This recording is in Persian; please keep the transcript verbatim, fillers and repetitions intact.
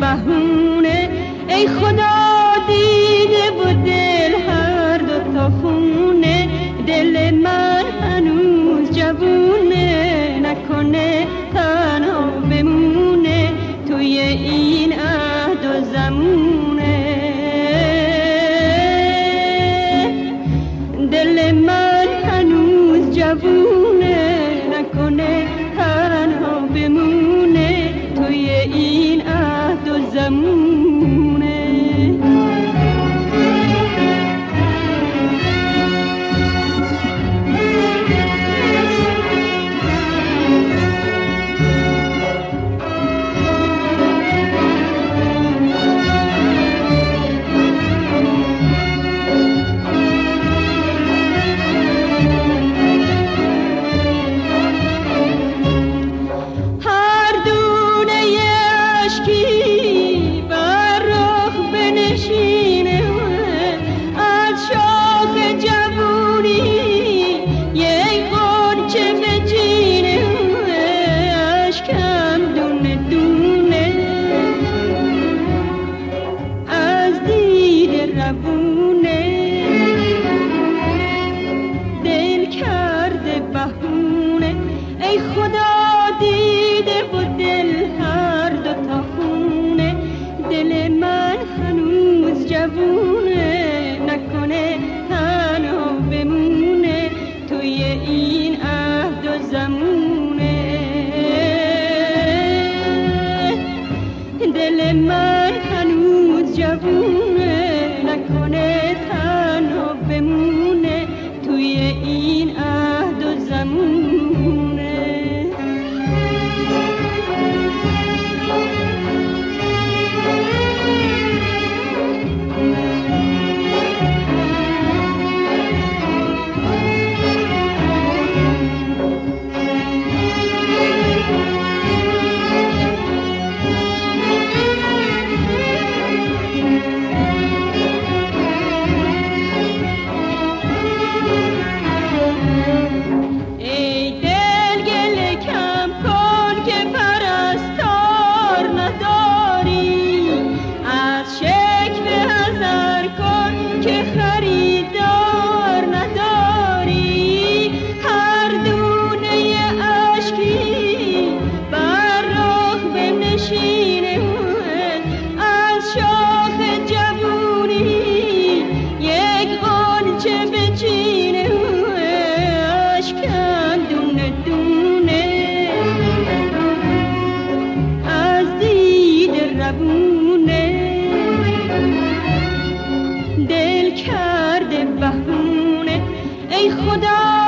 بهونه، ای خدا دیده و دل هر دو تا خونه، دل من هنوز جوونه، نکنه تنها بمونه توی این عهد و زمونه. دل من هنوز جوونه، نکنه تنها بمونه توی این عهد و زمونه. ای خدا دیده و دل هر دو تا خونه، دل من هنوز جوونه، نکنه تنها بمونه توی این عهد و زمونه. دل من هنوز جوونه، نکنه تنها بمونه توی این عهد و زمونه. دل کرده بهونه، ای خدا